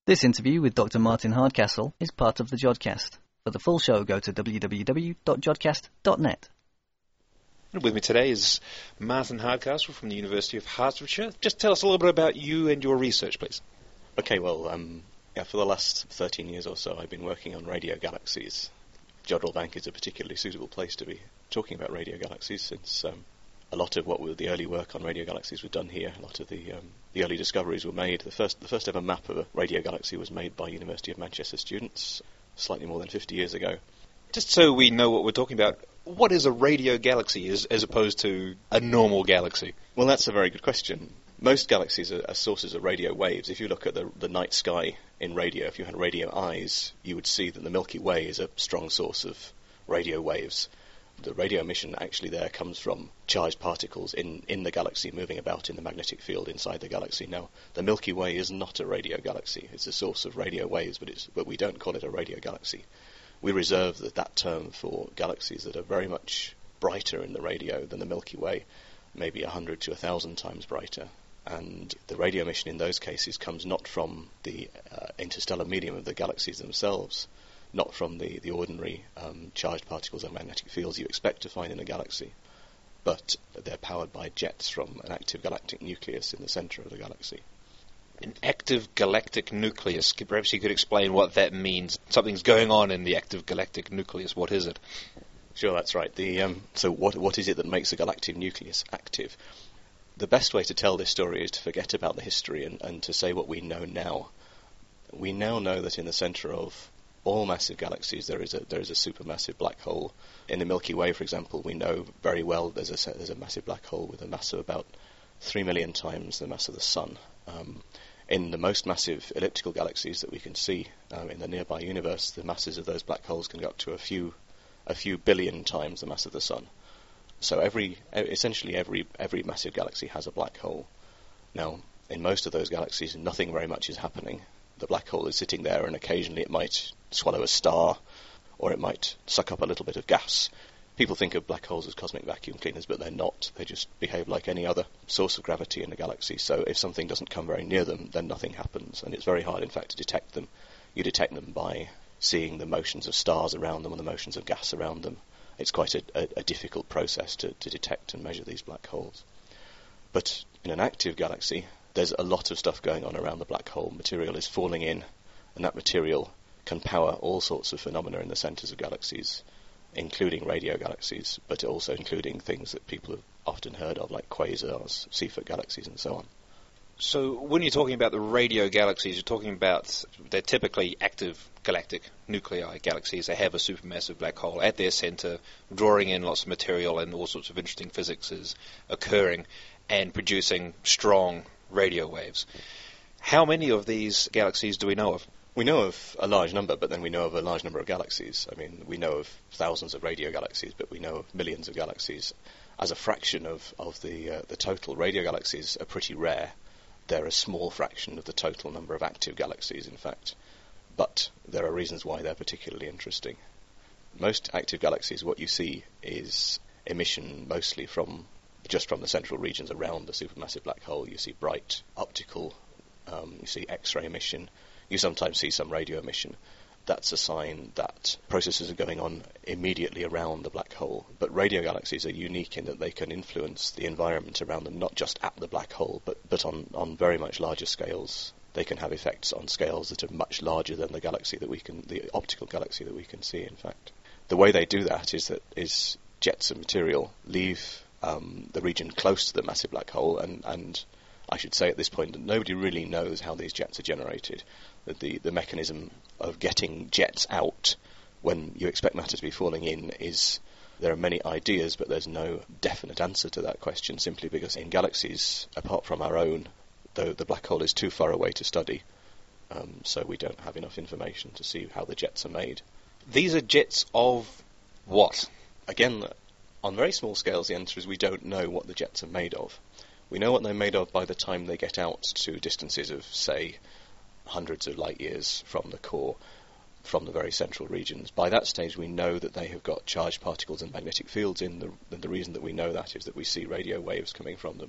This interview with Dr. Martin Hardcastle is part of the Jodcast. For the full show, go to www.jodcast.net. With me today is Martin Hardcastle from the University of Hertfordshire. Just tell us a little bit about you and your research, please. Okay, well, for the last 13 years or so, I've been working on radio galaxies. Jodrell Bank is a particularly suitable place to be talking about radio galaxies, since a lot of the early work on radio galaxies was done here. A lot of the early discoveries were made. The first ever map of a radio galaxy was made by University of Manchester students slightly more than 50 years ago. Just so we know what we're talking about, what is a radio galaxy as opposed to a normal galaxy? Well, that's a very good question. Most galaxies are sources of radio waves. If you look at the night sky in radio, if you had radio eyes, you would see that the Milky Way is a strong source of radio waves. The radio emission actually there comes from charged particles in the galaxy moving about in the magnetic field inside the galaxy. Now, the Milky Way is not a radio galaxy. It's a source of radio waves, but we don't call it a radio galaxy. We reserve that term for galaxies that are very much brighter in the radio than the Milky Way, maybe 100 to 1,000 times brighter. And the radio emission in those cases comes not from the interstellar medium of the galaxies themselves, not from the ordinary charged particles and magnetic fields you expect to find in a galaxy, but they're powered by jets from an active galactic nucleus in the centre of the galaxy. An active galactic nucleus. Perhaps you could explain what that means. Something's going on in the active galactic nucleus. What is it? Sure, that's right. So what is it that makes a galactic nucleus active? The best way to tell this story is to forget about the history and to say what we know now. We now know that in the centre of all massive galaxies there is a supermassive black hole. In the Milky Way, for example, we know very well there's a massive black hole with a mass of about 3 million times the mass of the Sun. In the most massive elliptical galaxies that we can see in the nearby universe, the masses of those black holes can go up to a few billion times the mass of the Sun. So essentially every massive galaxy has a black hole. Now, in most of those galaxies, nothing very much is happening. The black hole is sitting there, and occasionally it might swallow a star, or it might suck up a little bit of gas. People think of black holes as cosmic vacuum cleaners, but they're not. They just behave like any other source of gravity in a galaxy. So if something doesn't come very near them, then nothing happens. And it's very hard, in fact, to detect them. You detect them by seeing the motions of stars around them and the motions of gas around them. It's quite a difficult process to detect and measure these black holes. But in an active galaxy, there's a lot of stuff going on around the black hole. Material is falling in, and that material can power all sorts of phenomena in the centres of galaxies, including radio galaxies, but also including things that people have often heard of, like quasars, Seyfert galaxies, and so on. So when you're talking about the radio galaxies, you're talking about they're typically active galactic nuclei galaxies. They have a supermassive black hole at their centre, drawing in lots of material, and all sorts of interesting physics is occurring and producing strong radio waves. How many of these galaxies do we know of? We know of a large number, but then we know of a large number of galaxies. I mean, we know of thousands of radio galaxies, but we know of millions of galaxies. As a fraction of the total, radio galaxies are pretty rare. They're a small fraction of the total number of active galaxies, in fact. But there are reasons why they're particularly interesting. Most active galaxies, what you see is emission mostly just from the central regions around the supermassive black hole. You see bright optical, you see X-ray emission, you sometimes see some radio emission. That's a sign that processes are going on immediately around the black hole. But radio galaxies are unique in that they can influence the environment around them, not just at the black hole, but on very much larger scales. They can have effects on scales that are much larger than the optical galaxy that we can see, in fact. The way they do that is jets of material leave the region close to the massive black hole, and I should say at this point that nobody really knows how these jets are generated. That the mechanism of getting jets out when you expect matter to be falling in there are many ideas, but there's no definite answer to that question, simply because in galaxies, apart from our own, the black hole is too far away to study, so we don't have enough information to see how the jets are made. These are jets of what? Again, on very small scales, the answer is we don't know what the jets are made of. We know what they're made of by the time they get out to distances of, say, hundreds of light years from the core, from the very central regions. By that stage, we know that they have got charged particles and magnetic fields in them. The reason that we know that is that we see radio waves coming from them.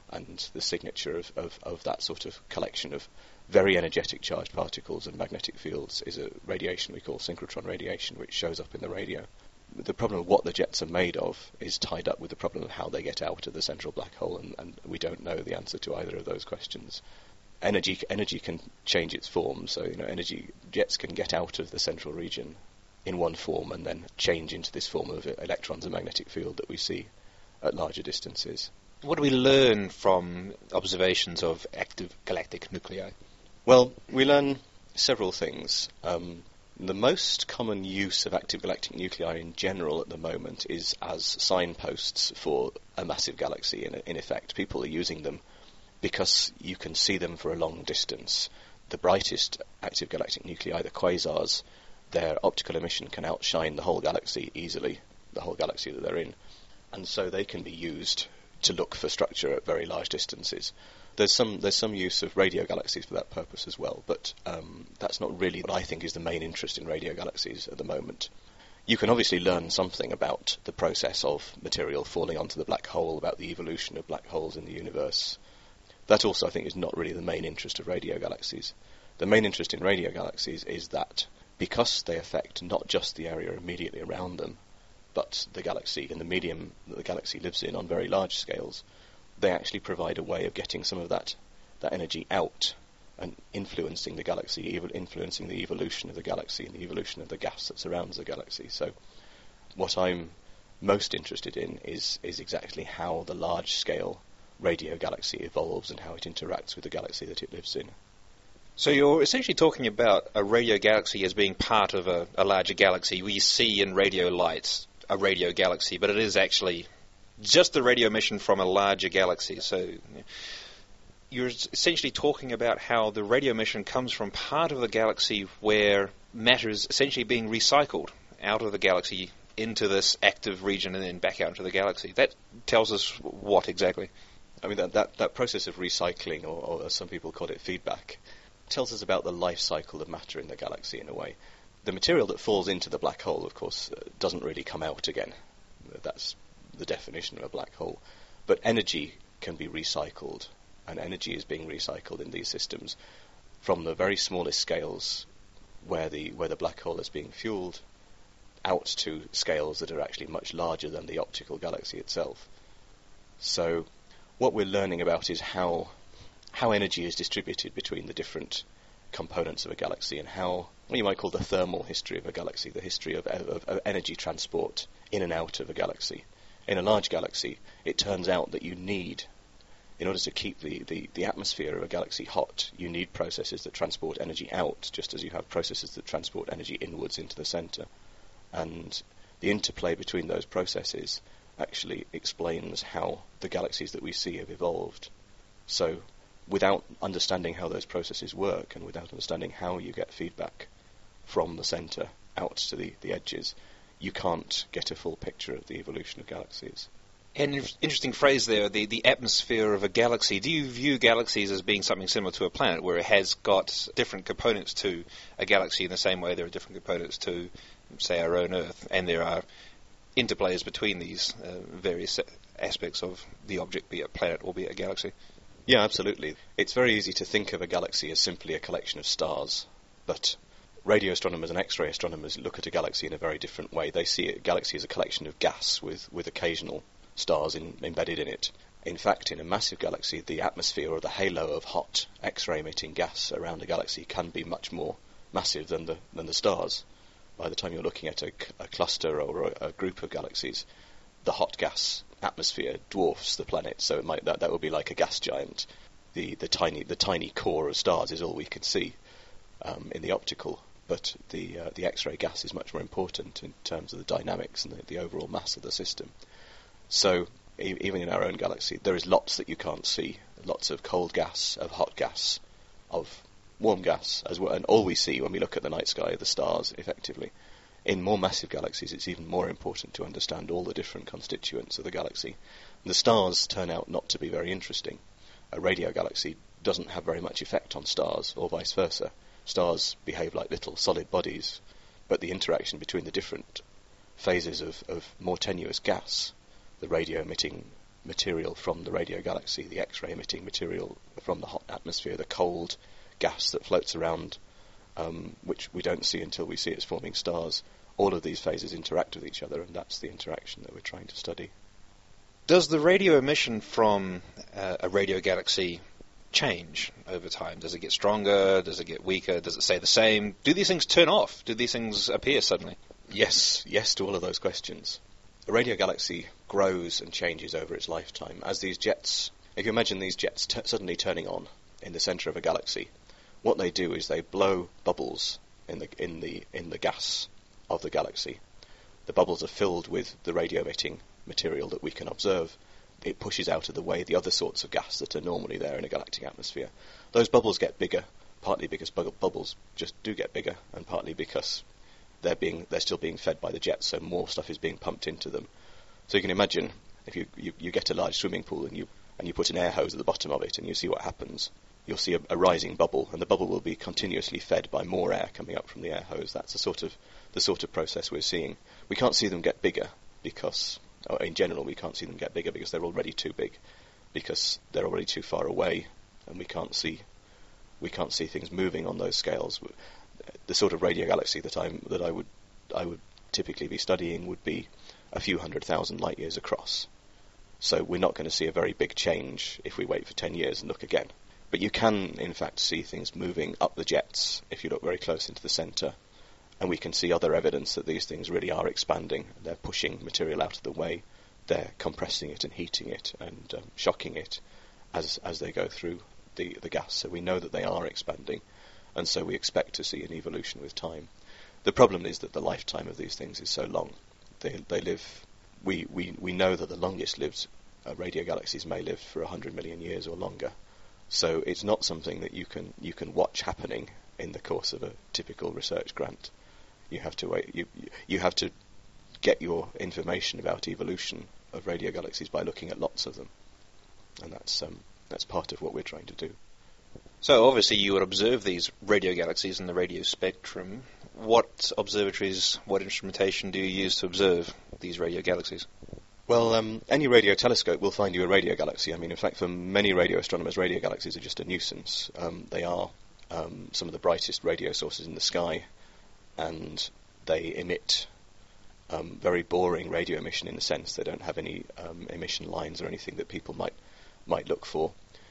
and the signature of that sort of collection of very energetic charged particles and magnetic fields is a radiation we call synchrotron radiation, which shows up in the radio. The problem of what the jets are made of is tied up with the problem of how they get out of the central black hole, and we don't know the answer to either of those questions. Energy can change its form, so energy jets can get out of the central region in one form and then change into this form of electrons and magnetic field that we see at larger distances. What do we learn from observations of active galactic nuclei? Well, we learn several things. The most common use of active galactic nuclei in general at the moment is as signposts for a massive galaxy, in effect. People are using them because you can see them for a long distance. The brightest active galactic nuclei, the quasars, their optical emission can outshine the whole galaxy easily, the whole galaxy that they're in, and so they can be used to look for structure at very large distances. There's some use of radio galaxies for that purpose as well, but that's not really what I think is the main interest in radio galaxies at the moment. You can obviously learn something about the process of material falling onto the black hole, about the evolution of black holes in the universe. That also, I think, is not really the main interest of radio galaxies. The main interest in radio galaxies is that because they affect not just the area immediately around them, but the galaxy and the medium that the galaxy lives in on very large scales, they actually provide a way of getting some of that energy out and influencing the galaxy, influencing the evolution of the galaxy and the evolution of the gas that surrounds the galaxy. So what I'm most interested in is exactly how the large-scale radio galaxy evolves and how it interacts with the galaxy that it lives in. So you're essentially talking about a radio galaxy as being part of a larger galaxy. We see in radio lights a radio galaxy, but it is actually just the radio emission from a larger galaxy. So you're essentially talking about how the radio emission comes from part of the galaxy where matter is essentially being recycled out of the galaxy into this active region and then back out into the galaxy. That tells us what exactly? I mean, that process of recycling, or as some people call it, feedback, tells us about the life cycle of matter in the galaxy in a way. The material that falls into the black hole, of course, doesn't really come out again. That's the definition of a black hole. But energy can be recycled, and energy is being recycled in these systems from the very smallest scales where the black hole is being fueled out to scales that are actually much larger than the optical galaxy itself. So what we're learning about is how energy is distributed between the different components of a galaxy, and how, what you might call the thermal history of a galaxy, the history of energy transport in and out of a galaxy. In a large galaxy, it turns out that you need, in order to keep the atmosphere of a galaxy hot, you need processes that transport energy out, just as you have processes that transport energy inwards into the centre. And the interplay between those processes actually explains how the galaxies that we see have evolved. So without understanding how those processes work, and without understanding how you get feedback from the centre out to the edges, you can't get a full picture of the evolution of galaxies. An interesting phrase there, the atmosphere of a galaxy. Do you view galaxies as being something similar to a planet, where it has got different components to a galaxy in the same way there are different components to, say, our own Earth, and there are interplays between these various aspects of the object, be it a planet or be it a galaxy? Yeah, absolutely. It's very easy to think of a galaxy as simply a collection of stars, but radio astronomers and X-ray astronomers look at a galaxy in a very different way. They see a galaxy as a collection of gas with occasional stars embedded in it. In fact, in a massive galaxy, the atmosphere or the halo of hot X-ray emitting gas around a galaxy can be much more massive than the stars. By the time you're looking at a cluster or a group of galaxies, the hot gas atmosphere dwarfs the planet, so that would be like a gas giant. The tiny core of stars is all we can see in the optical, but the X-ray gas is much more important in terms of the dynamics and the overall mass of the system. So even in our own galaxy, there is lots that you can't see, lots of cold gas, of hot gas, of warm gas as well, and all we see when we look at the night sky are the stars, effectively. In more massive galaxies, it's even more important to understand all the different constituents of the galaxy. The stars turn out not to be very interesting. A radio galaxy doesn't have very much effect on stars, or vice versa. Stars behave like little solid bodies, but the interaction between the different phases of more tenuous gas, the radio emitting material from the radio galaxy, the X-ray emitting material from the hot atmosphere, the cold gas that floats around, which we don't see until we see it's forming stars. All of these phases interact with each other, and that's the interaction that we're trying to study. Does the radio emission from a radio galaxy change over time? Does it get stronger? Does it get weaker? Does it stay the same? Do these things turn off? Do these things appear suddenly? Yes to all of those questions. A radio galaxy grows and changes over its lifetime. As these jets, if you imagine these jets suddenly turning on in the centre of a galaxy, what they do is they blow bubbles in the gas of the galaxy. The bubbles are filled with the radio emitting material that we can observe. It pushes out of the way the other sorts of gas that are normally there in a galactic atmosphere. Those bubbles get bigger, partly because bubbles just do get bigger, and partly because they're still being fed by the jets, so more stuff is being pumped into them. So you can imagine if you get a large swimming pool and you put an air hose at the bottom of it and you see what happens. You'll see a rising bubble, and the bubble will be continuously fed by more air coming up from the air hose. That's the sort of process we're seeing. We can't see them get bigger because, in general, we can't see them get bigger because they're already too big, because they're already too far away, and we can't see things moving on those scales. The sort of radio galaxy that I would typically be studying would be a few 100,000 light years across. So we're not going to see a very big change if we wait for 10 years and look again. But you can, in fact, see things moving up the jets if you look very close into the centre, and we can see other evidence that these things really are expanding. They're pushing material out of the way, they're compressing it and heating it and shocking it as they go through the gas. So we know that they are expanding, and so we expect to see an evolution with time. The problem is that the lifetime of these things is so long. They live. We know that the longest lived radio galaxies may live for 100 million years or longer. So it's not something that you can watch happening in the course of a typical research grant. You have to wait. You have to get your information about evolution of radio galaxies by looking at lots of them, and that's part of what we're trying to do. So obviously you would observe these radio galaxies in the radio spectrum. What observatories, what instrumentation do you use to observe these radio galaxies? Well, any radio telescope will find you a radio galaxy. I mean, in fact, for many radio astronomers, radio galaxies are just a nuisance. They are some of the brightest radio sources in the sky, and they emit very boring radio emission in the sense they don't have any emission lines or anything that people might look for.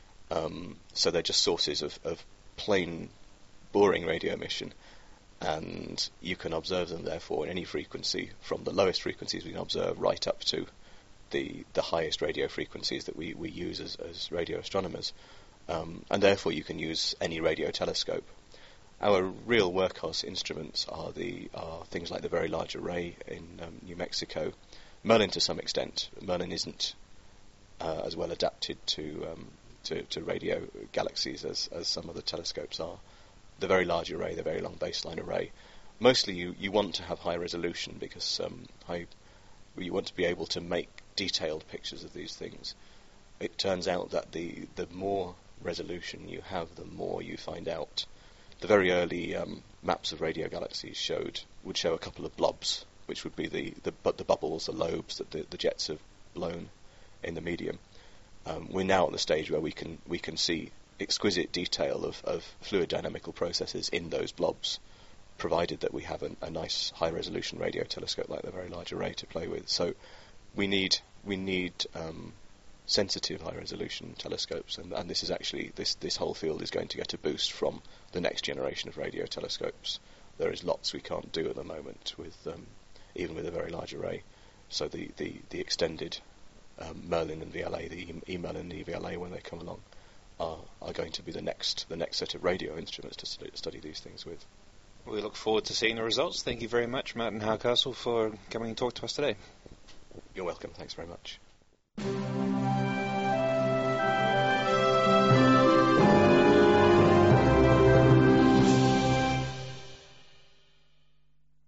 So they're just sources of plain, boring radio emission, and you can observe them, therefore, in any frequency, from the lowest frequencies we can observe right up to the highest radio frequencies that we use as radio astronomers. And therefore you can use any radio telescope. Our real workhorse instruments are things like the Very Large Array in New Mexico. Merlin to some extent. Merlin isn't as well adapted to radio galaxies as some of the telescopes are. The Very Large Array, the Very Long Baseline Array. Mostly you want to have high resolution because you want to be able to make detailed pictures of these things. It turns out that the more resolution you have, the more you find out. The very early maps of radio galaxies would show a couple of blobs, which would be the bubbles, the lobes that the jets have blown in the medium. We're now at the stage where we can see exquisite detail of fluid dynamical processes in those blobs, provided that we have a nice high-resolution radio telescope like the Very Large Array to play with. So we need sensitive high-resolution telescopes, and this is actually this whole field is going to get a boost from the next generation of radio telescopes. There is lots we can't do at the moment with even with a Very Large Array. So the extended Merlin and VLA, the E-Merlin and EVLA, when they come along, are going to be the next set of radio instruments to study these things with. We look forward to seeing the results. Thank you very much, Martin Howcastle, for coming and talk to us today. You're welcome. Thanks very much.